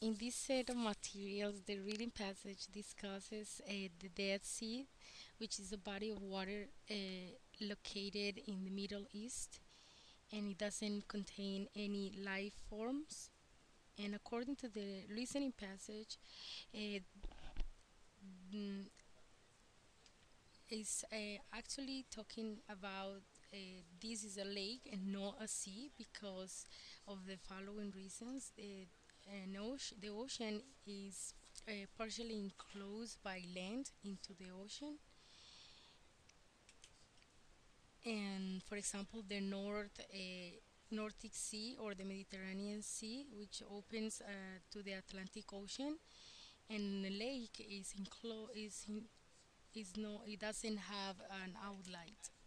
In this set of materials, the reading passage discusses the Dead Sea, which is a body of water located in the Middle East, and it doesn't contain any life forms. And according to the listening passage, uh, mm, is actually talking about this is a lake and not a sea because of the following reasons. The ocean is partially enclosed by land into the ocean, and for example, the Nordic Sea or the Mediterranean Sea, which opens to the Atlantic Ocean, and the lake is no, it doesn't have an outlet.